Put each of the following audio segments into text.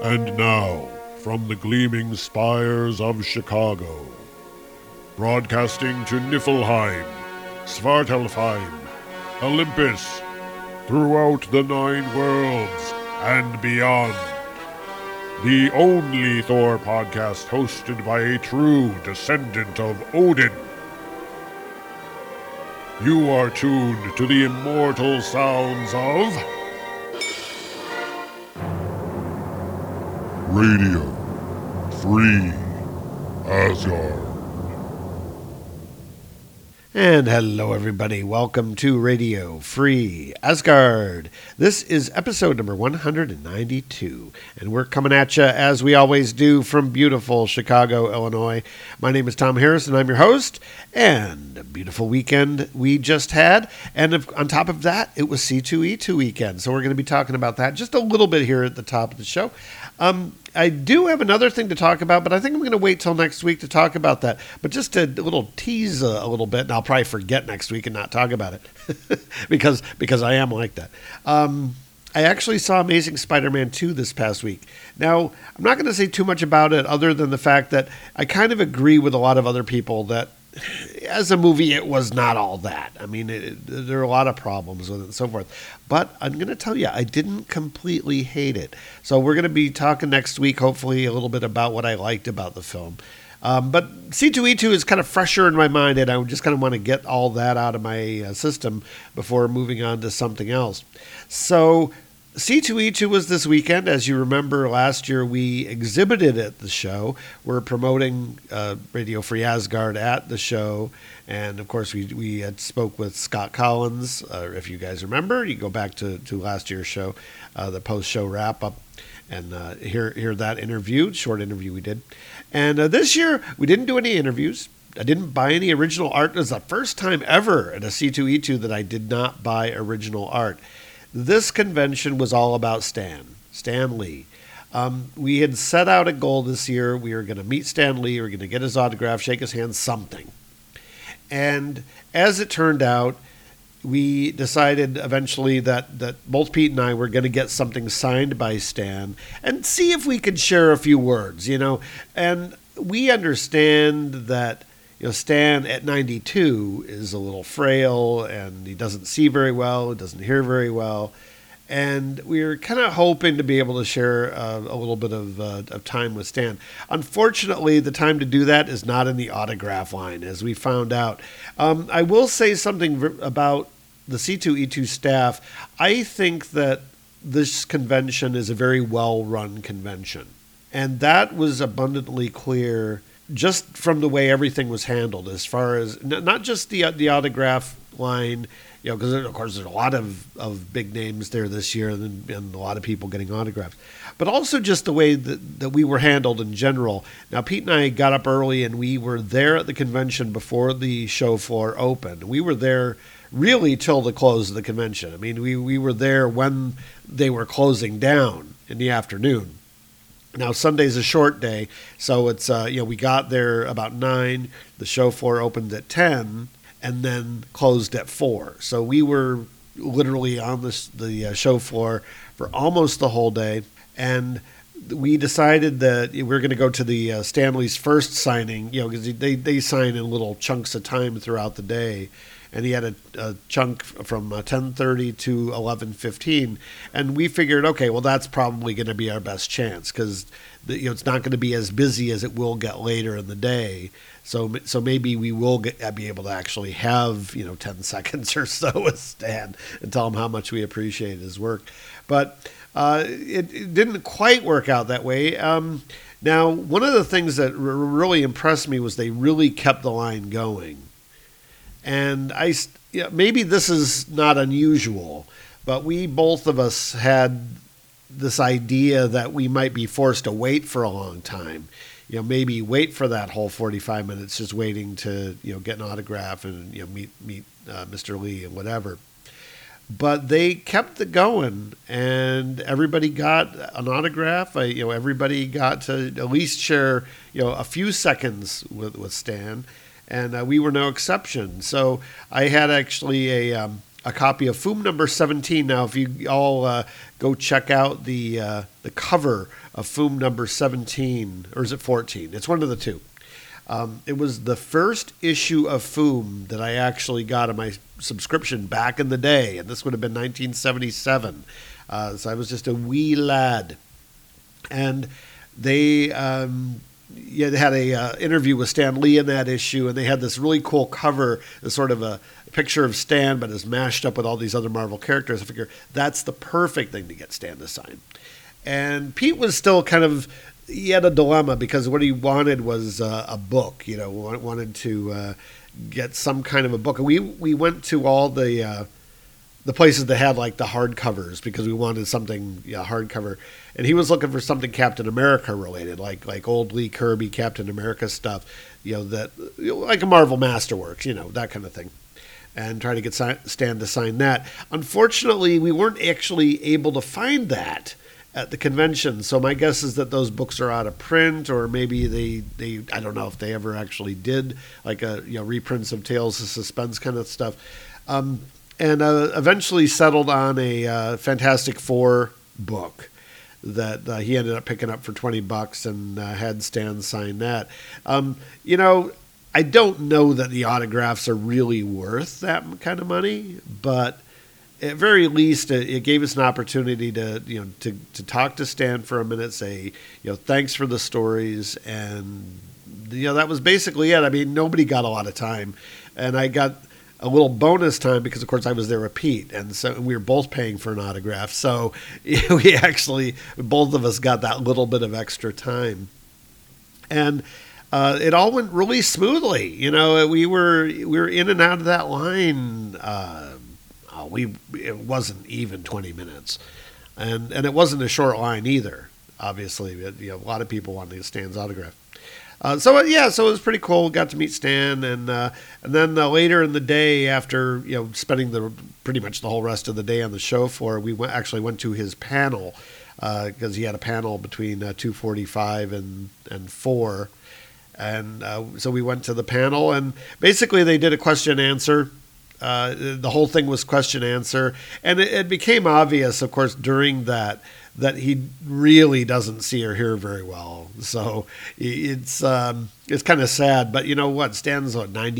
And now, from the gleaming spires of Chicago, broadcasting to Niflheim, Svartalfheim, Olympus, throughout the 9 worlds and beyond. The only Thor podcast hosted by a true descendant of Odin. You are tuned to the immortal sounds of Radio Free Asgard. And hello, everybody. Welcome to Radio Free Asgard. This is episode number 192, and we're coming at you as we always do from beautiful Chicago, Illinois. My name is Tom Harris, and I'm your host. And a beautiful weekend we just had, and on top of that, it was C2E2 weekend. So we're going to be talking about that just a little bit here at the top of the show. I do have another thing to talk about, but I think I'm going to wait till next week to talk about that. But just a little tease a little bit, and I'll probably forget next week and not talk about it because I am like that. I actually saw Amazing Spider-Man 2 this past week. Now, I'm not going to say too much about it other than the fact that I kind of agree with a lot of other people that as a movie, it was not all that. I mean, there are a lot of problems with it and so forth. But I'm going to tell you, I didn't completely hate it. So we're going to be talking next week, hopefully, a little bit about what I liked about the film. But C2E2 is kind of fresher in my mind, and I just kind of want to get all that out of my system before moving on to something else. So C2E2 was this weekend. As you remember, last year we exhibited at the show. We're promoting Radio Free Asgard at the show. And, of course, we had spoke with Scott Collins. If you guys remember, you go back to last year's show, the post-show wrap-up, and hear that interview, short interview we did. And this year, we didn't do any interviews. I didn't buy any original art. It was the first time ever at a C2E2 that I did not buy original art. This convention was all about Stan Lee. We had set out a goal this year. We were going to meet Stan Lee. We were going to get his autograph, shake his hand, something. And as it turned out, we decided eventually that both Pete and I were going to get something signed by Stan and see if we could share a few words, you know. And we understand that, you know, Stan at 92 is a little frail and he doesn't see very well, he doesn't hear very well. And we were kind of hoping to be able to share a little bit of time with Stan. Unfortunately, the time to do that is not in the autograph line, as we found out. I will say something about the C2E2 staff. I think that this convention is a very well-run convention. And that was abundantly clear just from the way everything was handled, as far as not just the autograph line, you know, because of course there's a lot of big names there this year and a lot of people getting autographs, but also just the way that we were handled in general. Now, Pete and I got up early and we were there at the convention before the show floor opened. We were there really till the close of the convention. I mean, we were there when they were closing down in the afternoon. Now, Sunday's a short day, so it's, we got there about 9, the show floor opened at 10, and then closed at 4. So we were literally on the show floor for almost the whole day, and we decided that we were going to go to the Stan Lee's first signing, you know, because they sign in little chunks of time throughout the day. And he had a chunk from 10:30 to 11:15, and we figured, okay, well, that's probably going to be our best chance because it's not going to be as busy as it will get later in the day. So maybe we will be able to actually have 10 seconds or so with Stan and tell him how much we appreciate his work. But it didn't quite work out that way. Now, one of the things that really impressed me was they really kept the line going. And maybe this is not unusual, but we both of us had this idea that we might be forced to wait for a long time. You know, maybe wait for that whole 45 minutes, just waiting to get an autograph and meet Mr. Lee and whatever. But they kept it going, and everybody got an autograph. Everybody got to at least share a few seconds with Stan. And we were no exception. So I had actually a a copy of Foom number 17. Now, if you all go check out the cover of Foom number 17, or is it 14? It's one of the two. It was the first issue of Foom that I actually got on my subscription back in the day, and this would have been 1977. So I was just a wee lad. And they had a interview with Stan Lee in that issue, and they had this really cool cover, this sort of a picture of Stan, but is mashed up with all these other Marvel characters. I figure that's the perfect thing to get Stan to sign. And Pete was still he had a dilemma because what he wanted was a book, wanted to get some kind of a book. And we went to all the places that had like the hardcovers because we wanted something hardcover. And he was looking for something Captain America related, like old Lee Kirby Captain America stuff, like a Marvel Masterworks, that kind of thing. And try to get Stan to sign that. Unfortunately, we weren't actually able to find that at the convention. So my guess is that those books are out of print, or maybe they I don't know if they ever actually did like reprints of Tales of Suspense kind of stuff. And eventually settled on a Fantastic Four book that he ended up picking up for $20 and had Stan sign that. I don't know that the autographs are really worth that kind of money, but at very least, it gave us an opportunity to talk to Stan for a minute, say, thanks for the stories, and that was basically it. I mean, nobody got a lot of time, and I got a little bonus time because, of course, I was there with Pete, and so we were both paying for an autograph, so we actually both of us got that little bit of extra time, and it all went really smoothly. We were in and out of that line. It wasn't even 20 minutes, and it wasn't a short line either. Obviously, a lot of people wanted Stan's autograph. So it was pretty cool. Got to meet Stan, and then later in the day, after spending pretty much the whole rest of the day on the show floor, we went to his panel because he had a panel between 2:45 and 4. And so we went to the panel, and basically they did a question answer. The whole thing was question answer, and it became obvious, of course, during that he really doesn't see or hear very well. So it's kind of sad, but you know what? Stan's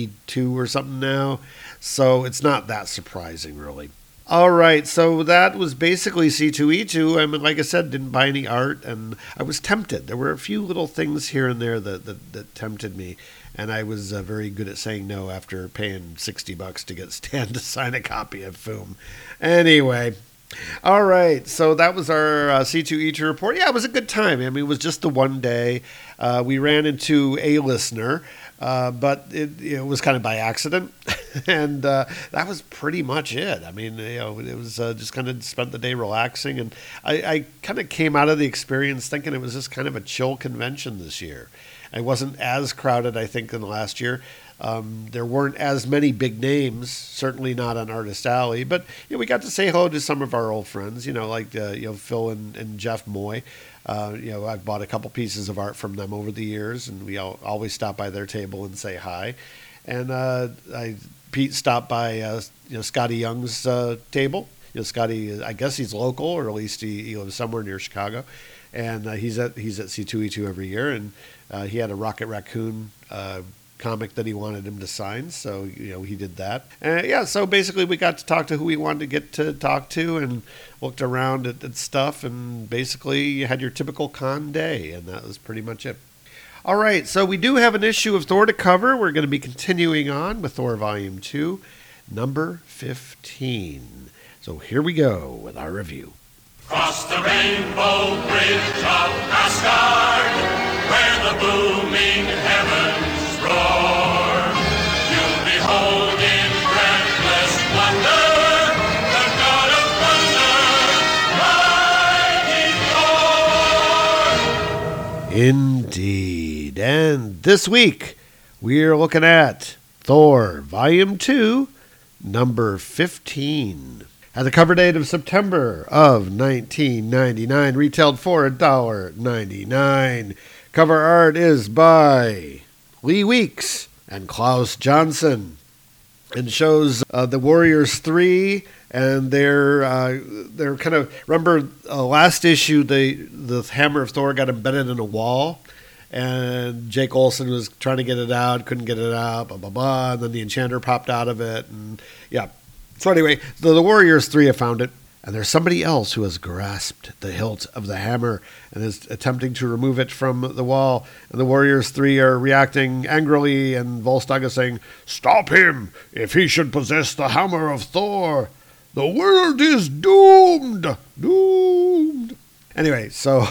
92 or something now, so it's not that surprising, really. All right, so that was basically C2E2. I mean, like I said, didn't buy any art, and I was tempted. There were a few little things here and there that tempted me, and I was very good at saying no after paying $60 to get Stan to sign a copy of Foom. Anyway, all right, so that was our C2E2 report. Yeah, it was a good time. I mean, it was just the one day. We ran into a listener, but it was kind of by accident. And that was pretty much it. I mean, it was just kind of spent the day relaxing. And I kind of came out of the experience thinking it was just kind of a chill convention this year. It wasn't as crowded, I think, than last year. There weren't as many big names, certainly not on Artist Alley. But we got to say hello to some of our old friends, like Phil and Jeff Moy. I've bought a couple pieces of art from them over the years, and we always stop by their table and say hi. And Pete stopped by Scotty Young's table. Scotty, I guess he's local, or at least he lives somewhere near Chicago, and he's at C2E2 every year. And he had a Rocket Raccoon comic that he wanted him to sign, so he did that. And so basically we got to talk to who we wanted to get to talk to, and looked around at stuff, and basically you had your typical con day, and that was pretty much it. All right, so we do have an issue of Thor to cover. We're going to be continuing on with Thor Volume 2, number 15. So here we go with our review. Cross the rainbow bridge of Asgard, where the booming heavens roar. You'll behold in breathless wonder the god of thunder, mighty Thor. Indeed. And this week, we're looking at Thor, Volume 2, number 15. Had the cover date of September of 1999, retailed for $1.99. Cover art is by Lee Weeks and Klaus Johnson. and shows the Warriors 3, and they're kind of, remember last issue the Hammer of Thor got embedded in a wall, and Jake Olsen was trying to get it out, couldn't get it out, blah blah blah, and then the Enchanter popped out of it, and yeah. So anyway, the Warriors 3 have found it. And there's somebody else who has grasped the hilt of the hammer and is attempting to remove it from the wall. And the Warriors 3 are reacting angrily, and Volstagg is saying, Stop him! If he should possess the hammer of Thor, the world is doomed! Doomed! Anyway, so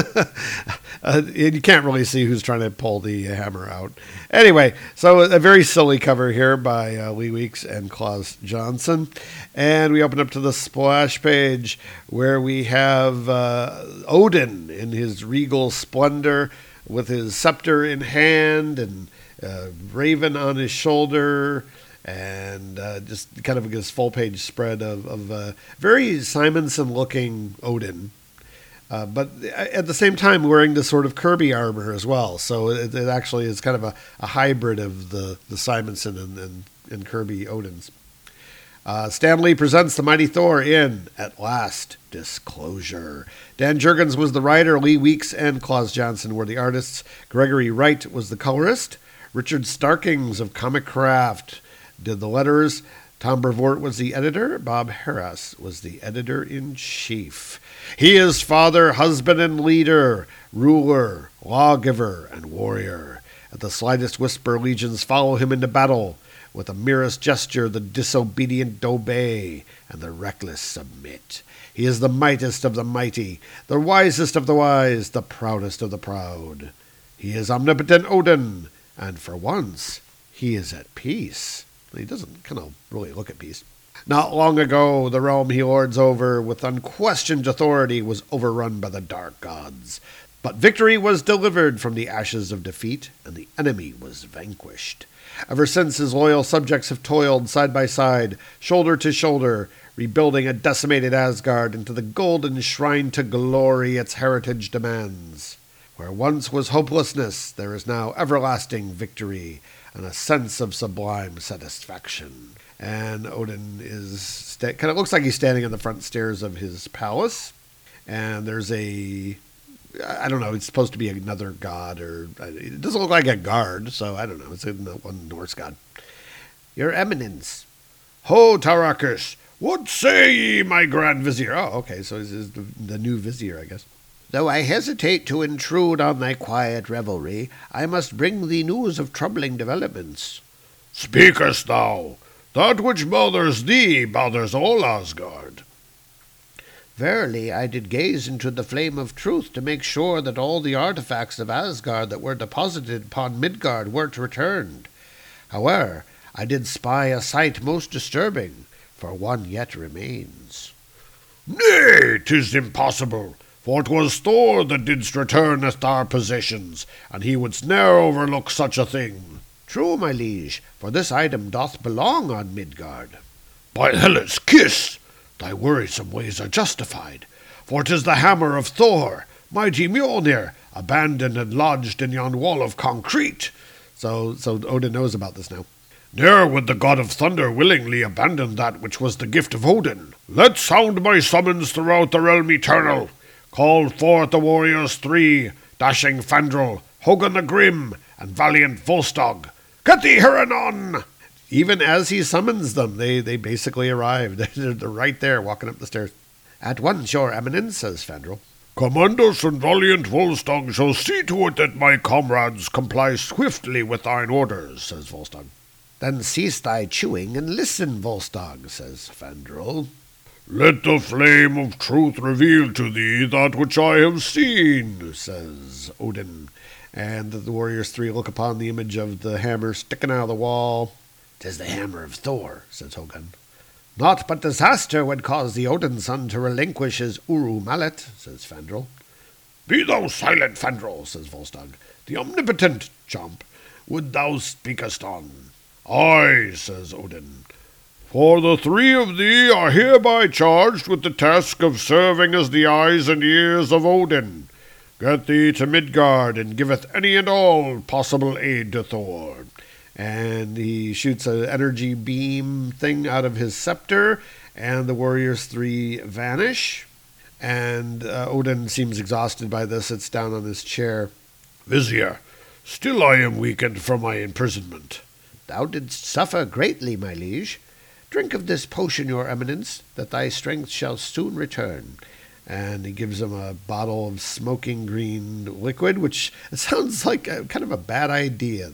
you can't really see who's trying to pull the hammer out. Anyway, so a very silly cover here by Lee Weeks and Klaus Johnson. And we open up to the splash page where we have Odin in his regal splendor with his scepter in hand and raven on his shoulder. And just kind of this full-page spread of very Simonson-looking Odin. But at the same time, wearing this sort of Kirby armor as well. So it actually is kind of a hybrid of the Simonson and Kirby Odins. Stan Lee presents the Mighty Thor in, at last, Disclosure. Dan Jurgens was the writer. Lee Weeks and Klaus Johnson were the artists. Gregory Wright was the colorist. Richard Starkings of Comic Craft did the letters. Tom Brevoort was the editor. Bob Harras was the editor-in-chief. He is father, husband, and leader, ruler, lawgiver, and warrior. At the slightest whisper, legions follow him into battle. With the merest gesture, the disobedient obey, and the reckless submit. He is the mightiest of the mighty, the wisest of the wise, the proudest of the proud. He is omnipotent Odin, and for once, he is at peace. He doesn't kind of really look at peace. Not long ago, the realm he lords over with unquestioned authority was overrun by the dark gods. But victory was delivered from the ashes of defeat, and the enemy was vanquished. Ever since, his loyal subjects have toiled side by side, shoulder to shoulder, rebuilding a decimated Asgard into the golden shrine to glory its heritage demands. Where once was hopelessness, there is now everlasting victory and a sense of sublime satisfaction. And Odin is kind of looks like he's standing on the front stairs of his palace. And there's I don't know, it's supposed to be another god, or it doesn't look like a guard, so I don't know. It's one Norse god. Your Eminence. Ho, Tarakis, what say ye, my Grand Vizier? Oh, okay, so this is the new vizier, I guess. Though I hesitate to intrude on thy quiet revelry, I must bring thee news of troubling developments. Speakest thou? That which bothers thee bothers all Asgard. Verily, I did gaze into the flame of truth to make sure that all the artifacts of Asgard that were deposited upon Midgard weren't returned. However, I did spy a sight most disturbing, for one yet remains. Nay, 'tis impossible, for 'twas Thor that didst return at our possessions, and he wouldst ne'er overlook such a thing. True, my liege, for this item doth belong on Midgard. By Hela's kiss! Thy worrisome ways are justified, for 'tis the hammer of Thor, mighty Mjolnir, abandoned and lodged in yon wall of concrete. So Odin knows about this now. Ne'er would the god of thunder willingly abandon that which was the gift of Odin. Let sound my summons throughout the realm eternal. Call forth the warriors 3, dashing Fandral, Hogun the Grim, and valiant Volstagg. Get thee here anon! Even as he summons them, they basically arrive. They're right there, walking up the stairs. At once, your Eminence, says Fandral. Commandus and valiant Volstagg shall see to it that my comrades comply swiftly with thine orders, says Volstagg. Then cease thy chewing and listen, Volstagg, says Fandral. Let the flame of truth reveal to thee that which I have seen, says Odin. And the warriors 3 look upon the image of the hammer sticking out of the wall. "'Tis the hammer of Thor," says Hogun. "Naught but disaster would cause the Odin son to relinquish his Uru mallet," says Fandral. "Be thou silent, Fandral," says Volstagg. "The omnipotent, chomp, would thou speakest on." "Aye," says Odin. "For the 3 of thee are hereby charged with the task of serving as the eyes and ears of Odin. Get thee to Midgard, and giveth any and all possible aid to Thor." And he shoots an energy beam thing out of his scepter, and the warriors 3 vanish. And Odin seems exhausted by this, sits down on his chair. Vizier, still I am weakened from my imprisonment. Thou didst suffer greatly, my liege. Drink of this potion, your eminence, that thy strength shall soon return. And he gives him a bottle of smoking green liquid, which sounds like kind of a bad idea.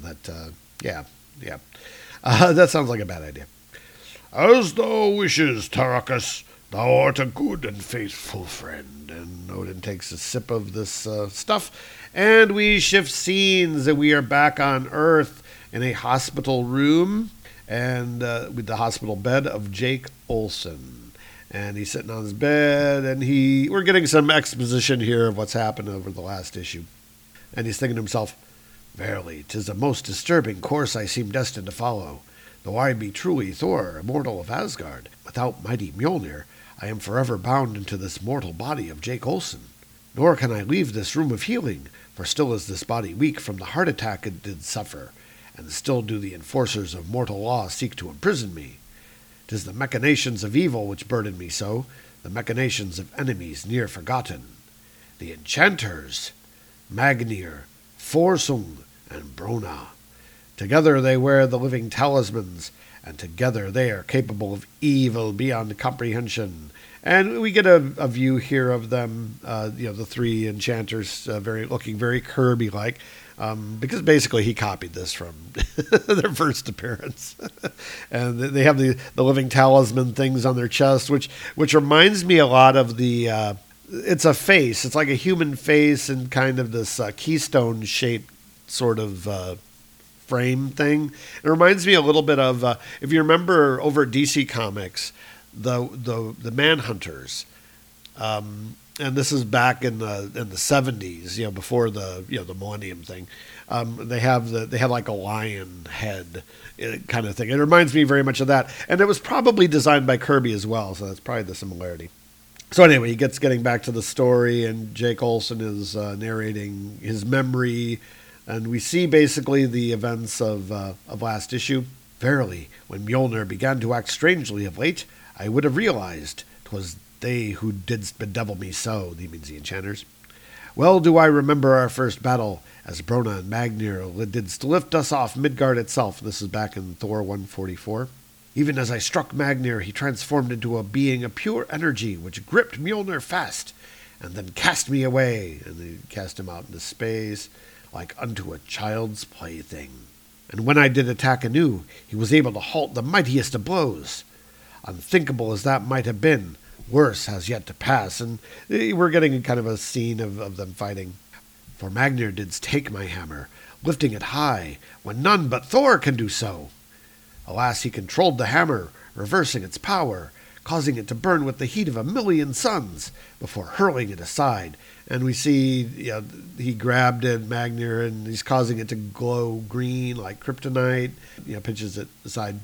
That sounds like a bad idea. As thou wishes, Tarakas, thou art a good and faithful friend. And Odin takes a sip of this stuff, and we shift scenes, and we are back on Earth in a hospital room, and with the hospital bed of Jake Olsen. And he's sitting on his bed, and we're getting some exposition here of what's happened over the last issue. And he's thinking to himself, "Verily, 'tis a most disturbing course I seem destined to follow. Though I be truly Thor, immortal of Asgard, without mighty Mjolnir, I am forever bound into this mortal body of Jake Olsen. Nor can I leave this room of healing, for still is this body weak from the heart attack it did suffer, and still do the enforcers of mortal law seek to imprison me. 'Tis the machinations of evil which burden me so, the machinations of enemies near forgotten. The enchanters, Magnir, Forsung, and Brona. Together they wear the living talismans, and together they are capable of evil beyond comprehension." And we get a view here of them, the 3 enchanters, looking very Kirby-like, because basically he copied this from their first appearance. And they have the living talisman things on their chest, which reminds me a lot of the... it's a face. It's like a human face and kind of this keystone-shaped sort of frame thing. It reminds me a little bit of, if you remember over at DC Comics, the Manhunters, and this is back in the 70s, before the Millennium thing. They had like a lion head kind of thing. It reminds me very much of that, and it was probably designed by Kirby as well, so that's probably the similarity. So anyway, he getting back to the story, and Jake Olsen is narrating his memory, and we see basically the events of last issue. "Verily, when Mjolnir began to act strangely of late, I would have realized 'twas they who didst bedevil me so," he means the enchanters. "Well do I remember our first battle, as Brona and Magnir didst lift us off Midgard itself." This is back in Thor 144. "Even as I struck Magnir, he transformed into a being of pure energy, which gripped Mjolnir fast, and then cast me away." And they cast him out into space, like unto a child's plaything. "And when I did attack anew, he was able to halt the mightiest of blows. Unthinkable as that might have been, worse has yet to pass." And we're getting kind of a scene of them fighting. "For Magnir didst take my hammer, lifting it high, when none but Thor can do so. Alas, he controlled the hammer, reversing its power, causing it to burn with the heat of 1,000,000 suns, before hurling it aside." And we see he grabbed it, Magnir, and he's causing it to glow green like kryptonite, pitches it aside.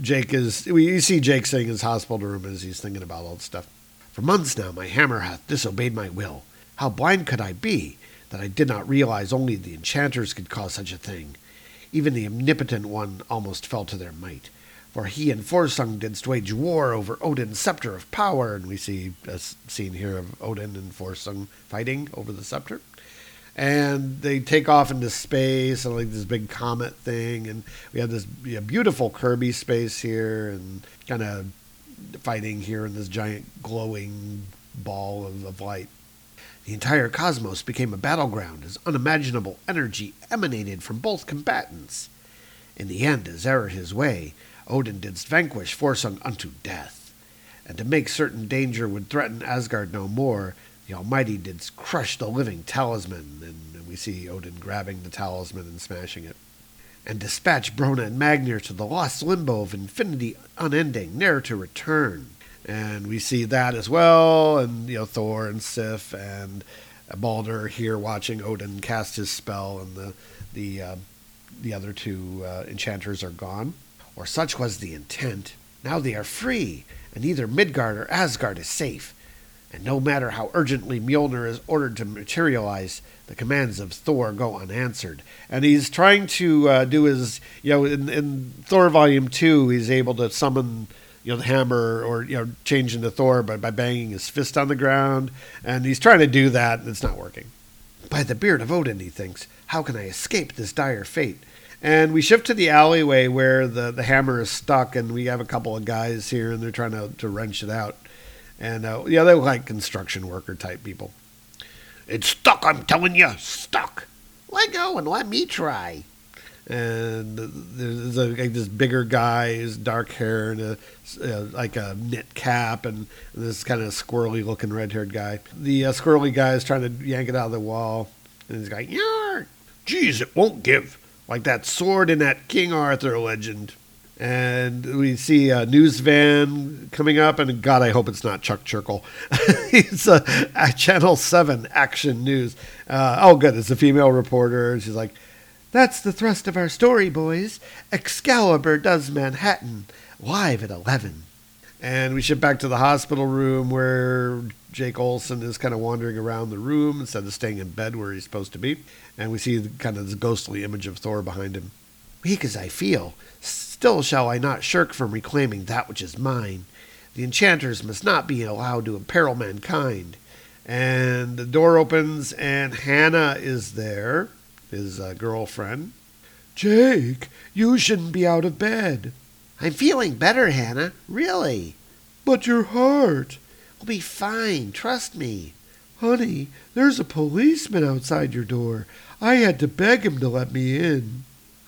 You see Jake sitting in his hospital room as he's thinking about all this stuff. "For months now my hammer hath disobeyed my will. How blind could I be, that I did not realize only the enchanters could cause such a thing. Even the omnipotent one almost fell to their might. For he and Forsung didst wage war over Odin's scepter of power." And we see a scene here of Odin and Forsung fighting over the scepter. And they take off into space and like this big comet thing. And we have this beautiful Kirby space here and kind of fighting here in this giant glowing ball of light. "The entire cosmos became a battleground as unimaginable energy emanated from both combatants. In the end, as e'er his way, Odin didst vanquish Forsung unto death. And to make certain danger would threaten Asgard no more, the Almighty didst crush the living talisman," and we see Odin grabbing the talisman and smashing it, "and dispatch Brona and Magnir to the lost limbo of infinity unending, ne'er to return." And we see that as well, and Thor and Sif and Balder here watching Odin cast his spell, and the other 2 enchanters are gone. "Or such was the intent. Now they are free, and either Midgard or Asgard is safe. And no matter how urgently Mjolnir is ordered to materialize, the commands of Thor go unanswered. And he's trying to do his, in Thor Volume 2, he's able to summon, the hammer or, change into Thor by banging his fist on the ground. And he's trying to do that, and it's not working. By the beard of Odin, he thinks, how can I escape this dire fate? And we shift to the alleyway where the hammer is stuck, and we have a couple of guys here, and they're trying to wrench it out. And, they look like construction worker type people. It's stuck, I'm telling you, stuck. Let go and let me try. And there's this bigger guy, his dark hair and a knit cap, and this kind of squirrely looking red-haired guy. The squirrely guy is trying to yank it out of the wall, and he's like, "Yarr! Geez, it won't give." Like that sword in that King Arthur legend. And we see a news van coming up, and God, I hope it's not Chuck Churchill. It's a Channel 7 Action News. Good, it's a female reporter, and she's like, "That's the thrust of our story, boys. Excalibur does Manhattan, live at 11. And we shift back to the hospital room where Jake Olsen is kind of wandering around the room instead of staying in bed where he's supposed to be. And we see kind of this ghostly image of Thor behind him. Weak as I feel, still shall I not shirk from reclaiming that which is mine. The enchanters must not be allowed to imperil mankind." And the door opens, and Hannah is there, his girlfriend. "Jake, you shouldn't be out of bed." I'm feeling better, Hannah. Really. "But your heart." We'll be fine. Trust me. "Honey, there's a policeman outside your door. I had to beg him to let me in."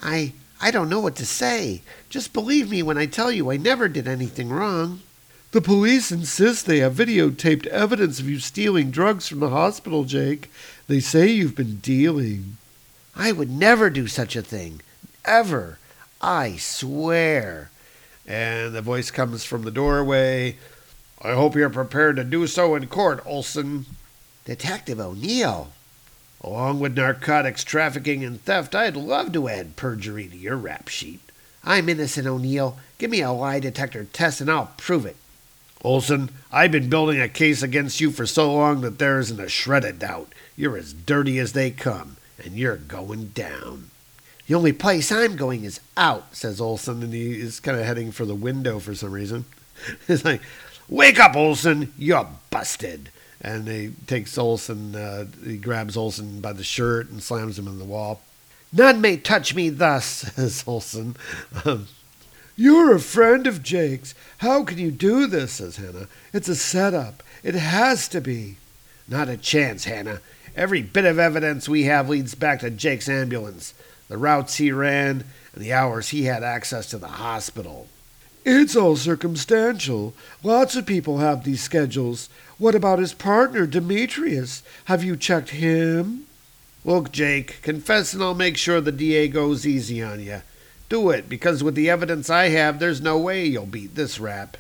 I don't know what to say. Just believe me when I tell you I never did anything wrong. "The police insist they have videotaped evidence of you stealing drugs from the hospital, Jake. They say you've been dealing." I would never do such a thing. Ever. I swear. And the voice comes from the doorway. "I hope you're prepared to do so in court, Olsen." Detective O'Neill. "Along with narcotics trafficking and theft, I'd love to add perjury to your rap sheet." I'm innocent, O'Neill. Give me a lie detector test and I'll prove it. "Olsen, I've been building a case against you for so long that there isn't a shred of doubt. You're as dirty as they come, and you're going down." The only place I'm going is out, says Olsen, and he is kind of heading for the window for some reason. It's like, "Wake up, Olsen, you're busted." And he takes Olsen, he grabs Olsen by the shirt and slams him in the wall. "None may touch me thus," says Olsen. "You're a friend of Jake's. How can you do this?" says Hannah. "It's a setup. It has to be." "Not a chance, Hannah. Every bit of evidence we have leads back to Jake's ambulance, the routes he ran, and the hours he had access to the hospital." "It's all circumstantial. Lots of people have these schedules. What about his partner, Demetrius? Have you checked him?" "Look, Jake, confess and I'll make sure the DA goes easy on you. Do it, because with the evidence I have, there's no way you'll beat this rap."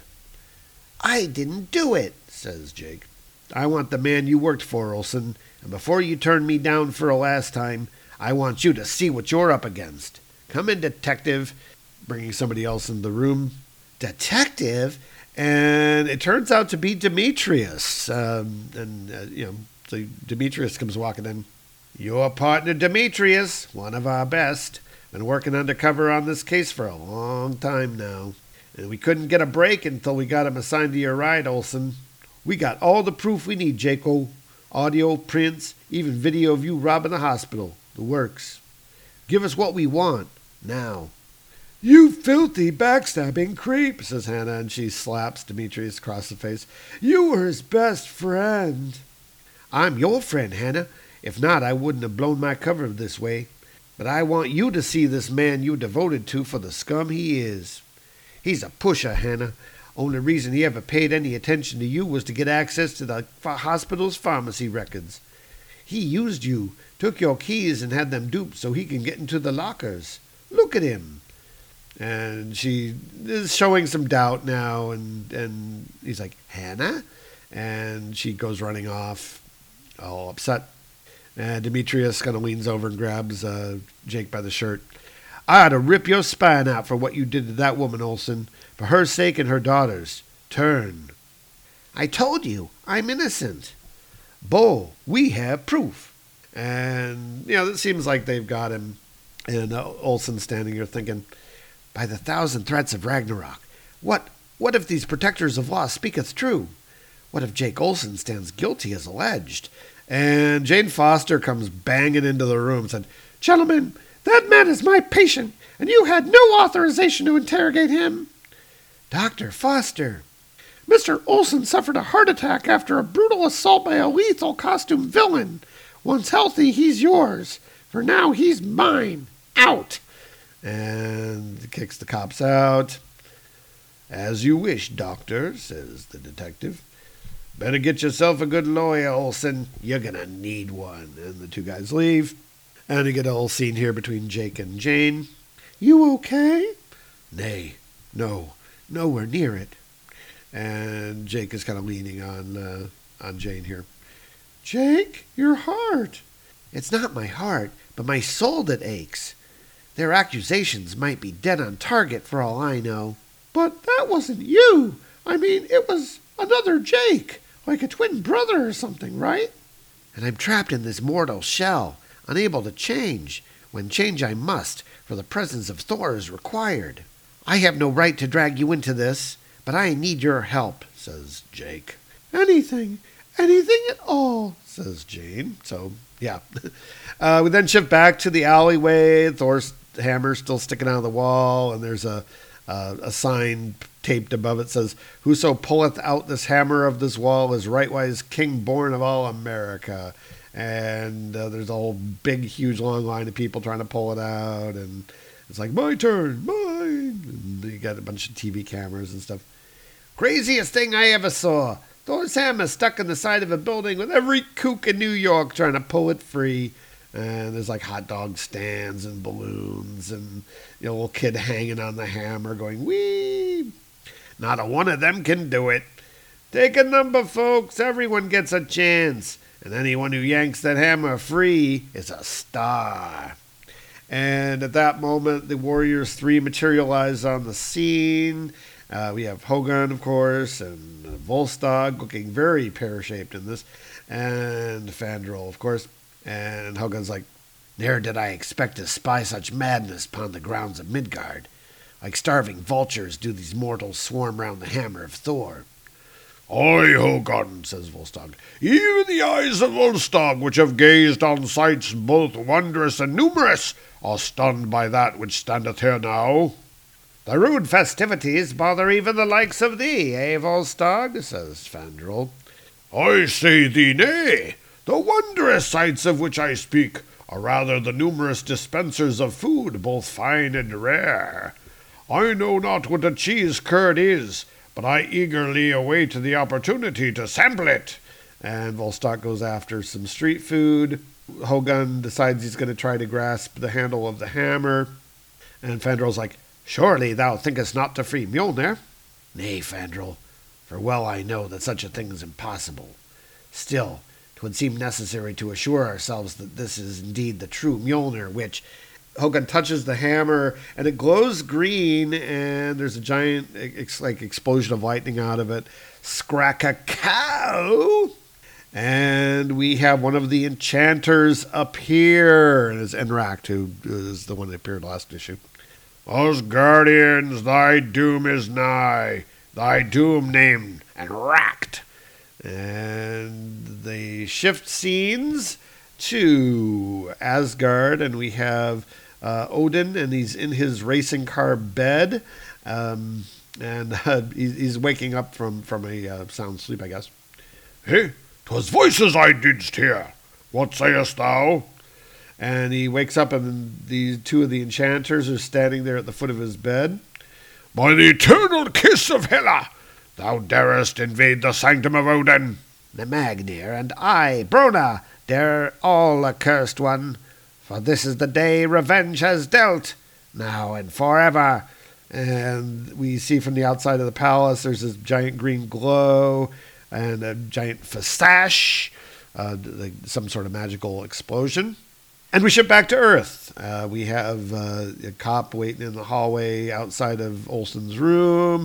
"I didn't do it," says Jake. "I want the man you worked for, Olsen, and before you turn me down for a last time, I want you to see what you're up against. Come in, detective," bringing somebody else in the room. "Detective?" And it turns out to be Demetrius. So Demetrius comes walking in. "Your partner, Demetrius, one of our best. Been working undercover on this case for a long time now. And we couldn't get a break until we got him assigned to your ride, Olsen. We got all the proof we need, Jaco. Audio, prints, even video of you robbing the hospital. The works. Give us what we want, now." "You filthy, backstabbing creep," says Hannah, and she slaps Demetrius across the face. "You were his best friend." "I'm your friend, Hannah. If not, I wouldn't have blown my cover this way. But I want you to see this man you devoted to for the scum he is. He's a pusher, Hannah. Only reason he ever paid any attention to you was to get access to the hospital's pharmacy records. He used you, took your keys and had them duped so he can get into the lockers. Look at him." And she is showing some doubt now, and he's like, "Hannah?" And she goes running off, all upset. And Demetrius kind of leans over and grabs Jake by the shirt. "I ought to rip your spine out for what you did to that woman, Olsen. For her sake and her daughter's. Turn." I told you, I'm innocent. Bo, we have proof. And, it seems like they've got him. And Olsen's standing here thinking, by the 1,000 threats of Ragnarok, what if these protectors of law speaketh true? What if Jake Olsen stands guilty as alleged? And Jane Foster comes banging into the room and said, Gentlemen, that man is my patient, and you had no authorization to interrogate him. Dr. Foster, Mr. Olsen suffered a heart attack after a brutal assault by a lethal costume villain. Once healthy, he's yours. For now, he's mine. Out. And kicks the cops out. As you wish, doctor, says the detective. Better get yourself a good lawyer, Olsen. You're going to need one. And the two guys leave. And you get a whole scene here between Jake and Jane. You okay? Nay, no, nowhere near it. And Jake is kind of leaning on Jane here. Jake, your heart. It's not my heart, but my soul that aches. Their accusations might be dead on target for all I know. But that wasn't you. I mean, it was another Jake, like a twin brother or something, right? And I'm trapped in this mortal shell, unable to change, when change I must, for the presence of Thor is required. I have no right to drag you into this, but I need your help, says Jake. Anything at all, says Jane. So, yeah. We then shift back to the alleyway. Thor's hammer still sticking out of the wall, and there's a sign taped above it says, Whoso pulleth out this hammer of this wall is rightwise king born of all America. And there's a whole big, huge, long line of people trying to pull it out, and it's like, my turn, mine. And you got a bunch of TV cameras and stuff. Craziest thing I ever saw. Thor's hammer stuck in the side of a building with every kook in New York trying to pull it free. And there's like hot dog stands and balloons and a little kid hanging on the hammer going, wee. Not a one of them can do it. Take a number, folks. Everyone gets a chance. And anyone who yanks that hammer free is a star. And at that moment, the Warriors 3 materialize on the scene. We have Hogun, of course, and Volstagg looking very pear-shaped in this. And Fandral, of course. And Hogun's like, Ne'er did I expect to spy such madness upon the grounds of Midgard. Like starving vultures do these mortals swarm round the hammer of Thor. Aye, Hogun, says Volstagg, even the eyes of Volstagg, which have gazed on sights both wondrous and numerous, are stunned by that which standeth here now. The rude festivities bother even the likes of thee, Volstagg, says Fandral. I say thee nay. The wondrous sights of which I speak are rather the numerous dispensers of food, both fine and rare. I know not what a cheese curd is, but I eagerly await the opportunity to sample it. And Volstagg goes after some street food. Hogun decides he's going to try to grasp the handle of the hammer. And Fandral's like, Surely thou thinkest not to free Mjolnir? Nay, Fandral, for well I know that such a thing is impossible. Still, 'twould seem necessary to assure ourselves that this is indeed the true Mjolnir, which... Hogun touches the hammer, and it glows green, and there's a giant explosion of lightning out of it. Scrack-a-cow! And we have one of the enchanters appear, and it's Enracht, who is the one that appeared last issue. Asgardians, thy doom is nigh, thy doom named Enracht. And they shift scenes to Asgard, and we have Odin, and he's in his racing car bed, and he's waking up from a sound sleep, I guess. Hey, 'twas voices I didst hear. What sayest thou? And he wakes up, and the two of the enchanters are standing there at the foot of his bed. By the eternal kiss of Hela, thou darest invade the sanctum of Odin. The Magnir and I, Brona, dare all accursed one, for this is the day revenge has dealt, now and forever. And we see from the outside of the palace, there's this giant green glow and a giant fastash, some sort of magical explosion. And we ship back to Earth. We have a cop waiting in the hallway outside of Olsen's room,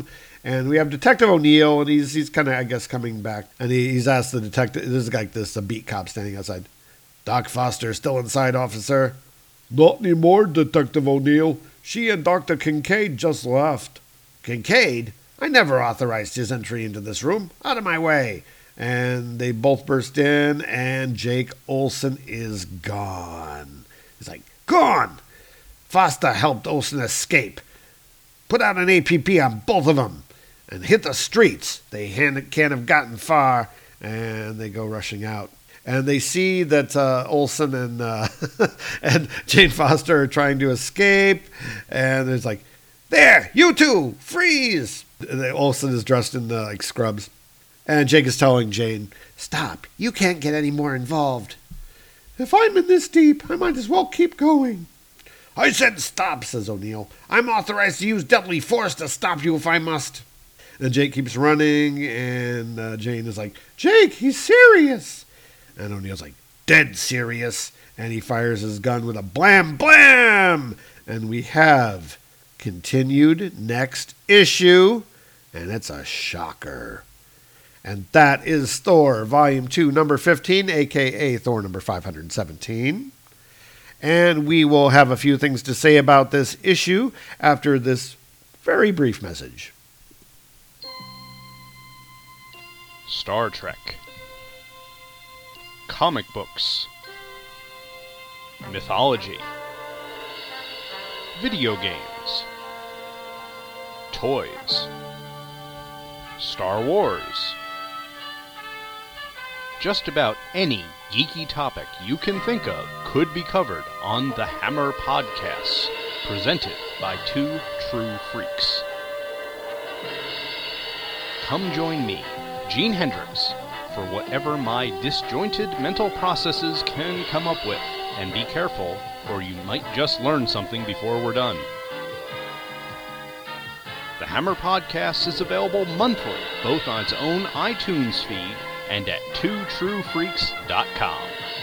And we have Detective O'Neill, and he's kind of, I guess, coming back. And he's asked the detective, there's like a beat cop standing outside. Doc Foster still inside, officer? Not anymore, Detective O'Neill. She and Dr. Kincaid just left. Kincaid? I never authorized his entry into this room. Out of my way. And they both burst in, and Jake Olsen is gone. He's like, gone! Foster helped Olsen escape. Put out an APP on both of them and hit the streets. They can't have gotten far, and they go rushing out. And they see that Olsen and and Jane Foster are trying to escape. And there's like, there, you two, freeze! And Olsen is dressed in like scrubs. And Jake is telling Jane, stop, you can't get any more involved. If I'm in this deep, I might as well keep going. I said stop, says O'Neill. I'm authorized to use deadly force to stop you if I must. And Jake keeps running, and Jane is like, Jake, he's serious. And O'Neill's like, dead serious. And he fires his gun with a blam, blam. And we have continued next issue. And it's a shocker. And that is Thor, Volume 2, number 15, a.k.a. Thor number 517. And we will have a few things to say about this issue after this very brief message. Star Trek. Comic books, mythology, video games, toys, Star Wars. Just about any geeky topic you can think of could be covered on the Hammer Podcasts, presented by Two True Freaks. Come join me, Gene Hendricks, for whatever my disjointed mental processes can come up with, and be careful, or you might just learn something before we're done. The Hammer Podcast is available monthly, both on its own iTunes feed and at twotruefreaks.com.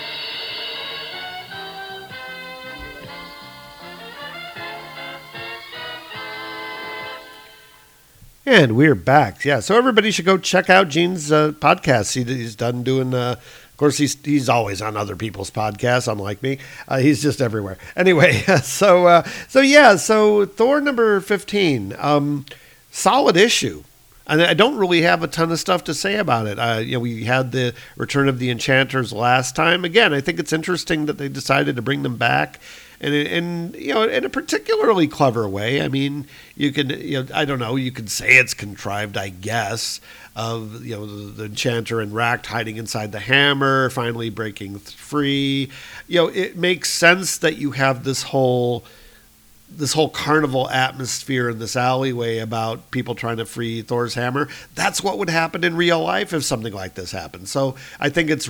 And we're back. Yeah, so everybody should go check out Gene's podcast. He's done doing, of course, he's always on other people's podcasts, unlike me. He's just everywhere. Anyway, so Thor number 15, solid issue. And I don't really have a ton of stuff to say about it. We had the Return of the Enchanters last time. Again, I think it's interesting that they decided to bring them back. And in a particularly clever way. I mean, you could say it's contrived, I guess, of the Enchanter and Ract hiding inside the hammer, finally breaking free. It makes sense that you have this whole carnival atmosphere in this alleyway about people trying to free Thor's hammer. That's what would happen in real life if something like this happened. So I think it's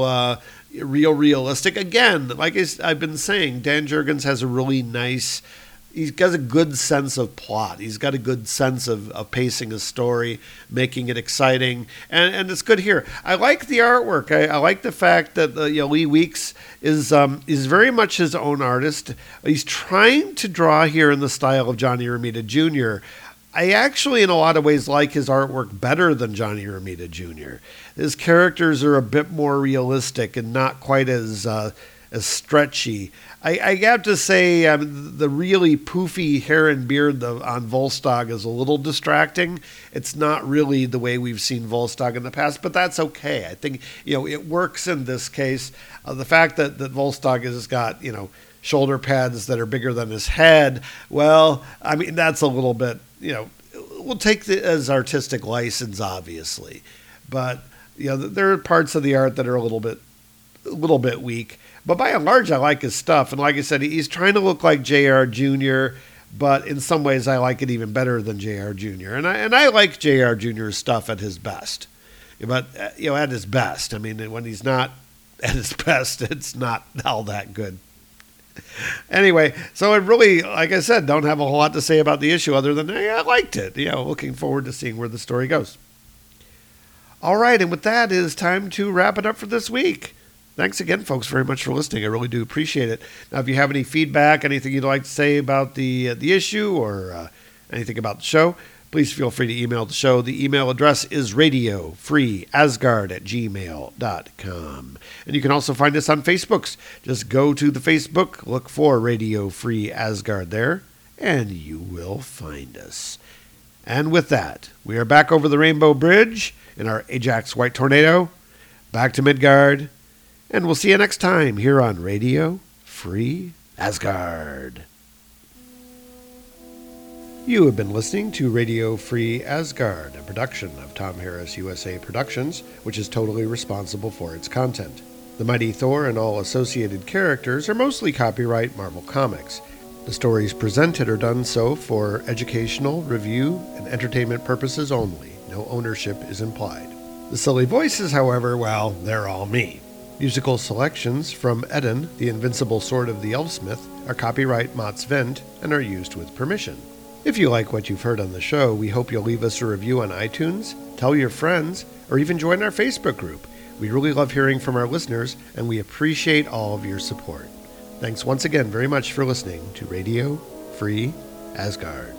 realistic. Again, like I've been saying, Dan Jurgens has a really nice, he's got a good sense of plot. He's got a good sense of pacing a story, making it exciting, and it's good here. I like the artwork. I like the fact that Lee Weeks is very much his own artist. He's trying to draw here in the style of Johnny Romita Jr. I actually, in a lot of ways, like his artwork better than Johnny Romita Jr. His characters are a bit more realistic and not quite as stretchy. I have to say, the really poofy hair and beard on Volstagg is a little distracting. It's not really the way we've seen Volstagg in the past, but that's okay. I think it works in this case. The fact that Volstagg has got shoulder pads that are bigger than his head, well, I mean, that's a little bit, we'll take it as artistic license, obviously. But, there are parts of the art that are a little bit weak. But by and large, I like his stuff. And like I said, he's trying to look like J.R. Jr., but in some ways, I like it even better than J.R. Jr. And I like J.R. Jr.'s stuff at his best. But, at his best. I mean, when he's not at his best, it's not all that good. Anyway, so I really, like I said, don't have a whole lot to say about the issue other than I liked it. Looking forward to seeing where the story goes. All right, and with that, it is time to wrap it up for this week. Thanks again, folks, very much for listening. I really do appreciate it. Now, if you have any feedback, anything you'd like to say about the issue or anything about the show, please feel free to email the show. The email address is radiofreeasgard@gmail.com. And you can also find us on Facebook. Just go to the Facebook, look for Radio Free Asgard there, and you will find us. And with that, we are back over the Rainbow Bridge in our Ajax White Tornado, back to Midgard, and we'll see you next time here on Radio Free Asgard. You have been listening to Radio Free Asgard, a production of Tom Harris USA Productions, which is totally responsible for its content. The Mighty Thor and all associated characters are mostly copyright Marvel Comics. The stories presented are done so for educational, review, and entertainment purposes only. No ownership is implied. The silly voices, however, well, they're all me. Musical selections from Eden, the Invincible Sword of the Elfsmith, are copyright Mats Wendt and are used with permission. If you like what you've heard on the show, we hope you'll leave us a review on iTunes, tell your friends, or even join our Facebook group. We really love hearing from our listeners, and we appreciate all of your support. Thanks once again very much for listening to Radio Free Asgard.